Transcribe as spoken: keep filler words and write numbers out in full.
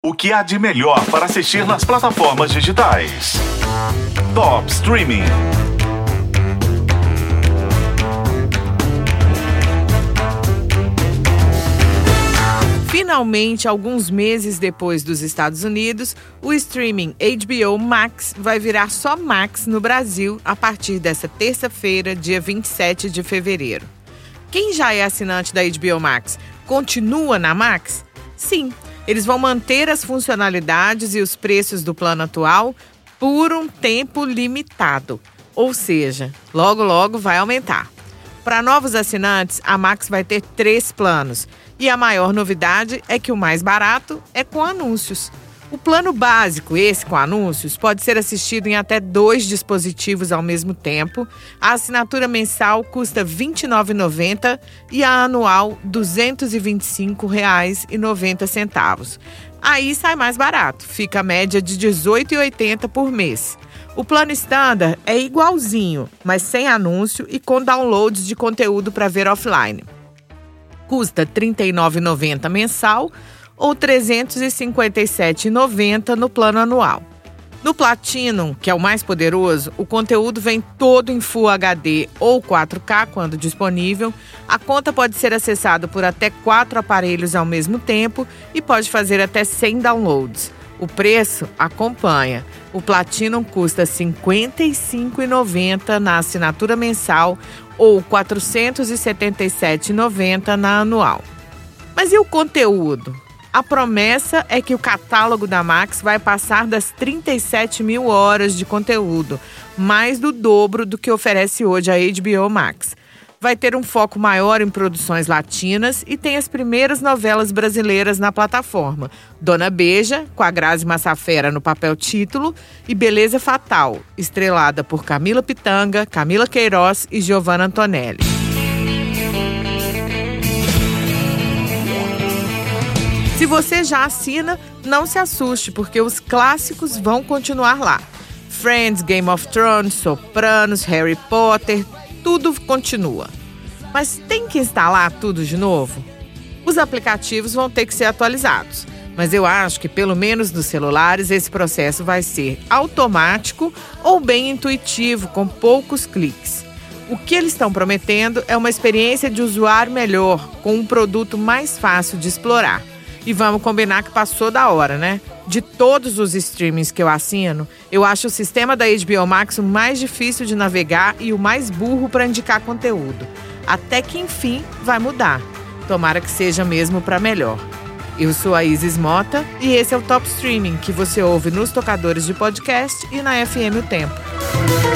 O que há de melhor para assistir nas plataformas digitais? Top Streaming. Finalmente, alguns meses depois dos Estados Unidos, o streaming H B O Max vai virar só Max no Brasil a partir dessa terça-feira, dia vinte e sete de fevereiro. Quem já é assinante da H B O Max continua na Max? Sim, eles vão manter as funcionalidades e os preços do plano atual por um tempo limitado. Ou seja, logo logo vai aumentar. Para novos assinantes, a Max vai ter três planos. E a maior novidade é que o mais barato é com anúncios. O plano básico, esse com anúncios, pode ser assistido em até dois dispositivos ao mesmo tempo. A assinatura mensal custa vinte e nove reais e noventa centavos e a anual duzentos e vinte e cinco reais e noventa centavos. Aí sai mais barato, fica a média de dezoito reais e oitenta centavos por mês. O plano standard é igualzinho, mas sem anúncio e com downloads de conteúdo para ver offline. Custa trinta e nove reais e noventa centavos mensal ou trezentos e cinquenta e sete reais e noventa centavos no plano anual. No Platinum, que é o mais poderoso, o conteúdo vem todo em Full H D ou quatro K quando disponível. A conta pode ser acessada por até quatro aparelhos ao mesmo tempo e pode fazer até cem downloads. O preço acompanha. O Platinum custa cinquenta e cinco reais e noventa centavos na assinatura mensal ou quatrocentos e setenta e sete reais e noventa centavos na anual. Mas e o conteúdo? A promessa é que o catálogo da Max vai passar das trinta e sete mil horas de conteúdo, mais do dobro do que oferece hoje a H B O Max. Vai ter um foco maior em produções latinas e tem as primeiras novelas brasileiras na plataforma. Dona Beija, com a Grazi Massafera no papel título, e Beleza Fatal, estrelada por Camila Pitanga, Camila Queiroz e Giovanna Antonelli. Se você já assina, não se assuste, porque os clássicos vão continuar lá. Friends, Game of Thrones, Sopranos, Harry Potter, tudo continua. Mas tem que instalar tudo de novo? Os aplicativos vão ter que ser atualizados. Mas eu acho que, pelo menos nos celulares, esse processo vai ser automático ou bem intuitivo, com poucos cliques. O que eles estão prometendo é uma experiência de usuário melhor, com um produto mais fácil de explorar. E vamos combinar que passou da hora, né? De todos os streamings que eu assino, eu acho o sistema da H B O Max o mais difícil de navegar e o mais burro para indicar conteúdo. Até que, enfim, vai mudar. Tomara que seja mesmo para melhor. Eu sou a Isis Mota e esse é o Top Streaming, que você ouve nos tocadores de podcast e na F M O Tempo.